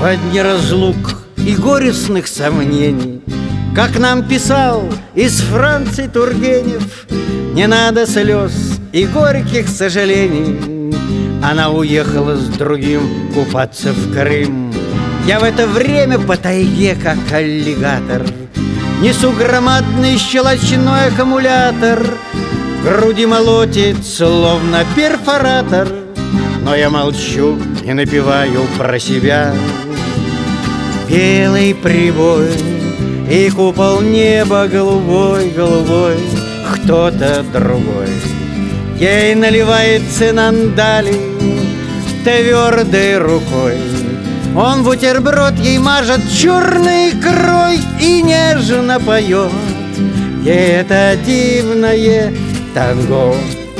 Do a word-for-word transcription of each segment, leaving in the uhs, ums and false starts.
дни разлук и горестных сомнений. Как нам писал из Франции Тургенев, не надо слез и горьких сожалений. Она уехала с другим купаться в Крым. Я в это время по тайге, как аллигатор, несу громадный щелочной аккумулятор. В груди молотит, словно перфоратор, но я молчу и напеваю про себя. Белый прибой и купол неба голубой-голубой, кто-то другой ей наливает цинандали твердой рукой. Он бутерброд ей мажет черной икрой и нежно поет ей это дивное танго.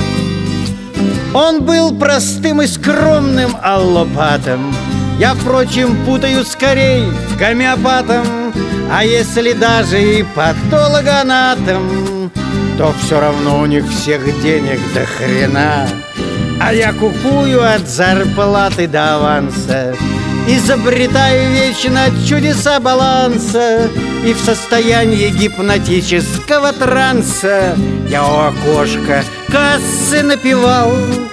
Он был простым и скромным аллопатом, я, впрочем, путаю скорей гомеопатом. А если даже и патологоанатом, то все равно у них всех денег до хрена. А я купую от зарплаты до аванса, изобретаю вечно чудеса баланса, и в состоянии гипнотического транса я у окошка кассы напевал.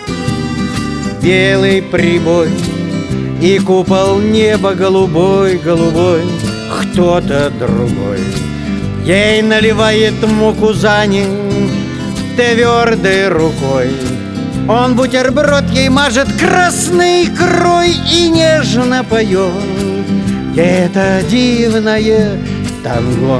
Белый прибой и купол неба голубой-голубой, кто-то другой ей наливает муку за ним твердой рукой. Он бутерброд ей мажет красной икрой и нежно поет это дивное танго.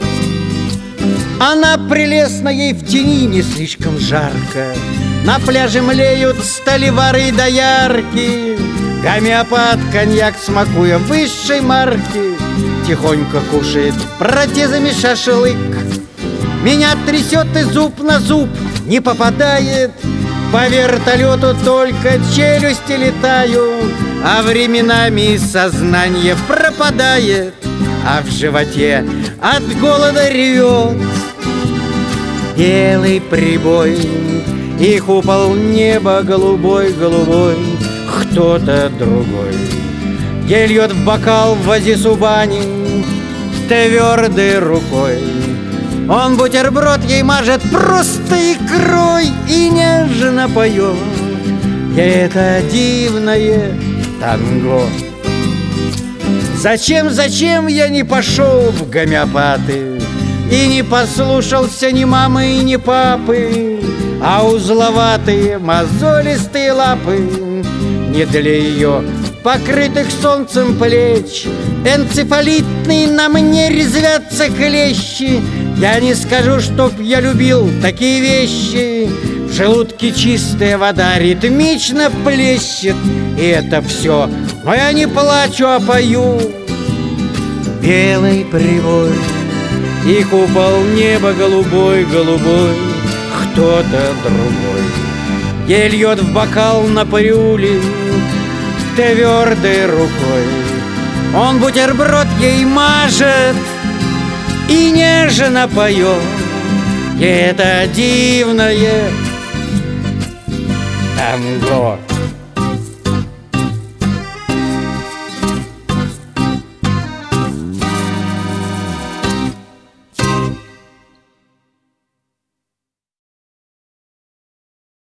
Она прелестна, ей в тени не слишком жарко, на пляже млеют сталевары и доярки. Гомеопат, коньяк смакуя высшей марки, тихонько кушает протезами шашлык. Меня трясет и зуб на зуб не попадает, по вертолету только челюсти летают, а временами сознание пропадает, а в животе от голода ревет. Белый прибой и купол неба голубой-голубой, кто-то другой ей льет в бокал в вазисубани твердой рукой. Он бутерброд ей мажет просто икрой и нежно поет это дивное танго. Зачем, зачем я не пошел в гомеопаты и не послушался ни мамы, ни папы, а узловатые мозолистые лапы не для ее покрытых солнцем плеч. Энцефалитные на мне резвятся клещи. Я не скажу, чтоб я любил такие вещи. В желудке чистая вода ритмично плещет, и это все, но я не плачу, а пою. Белый прибой и купол неба голубой-голубой, кто-то другой ей льет в бокал на парюли твердой рукой. Он бутерброд ей мажет и нежно поет это дивное танго.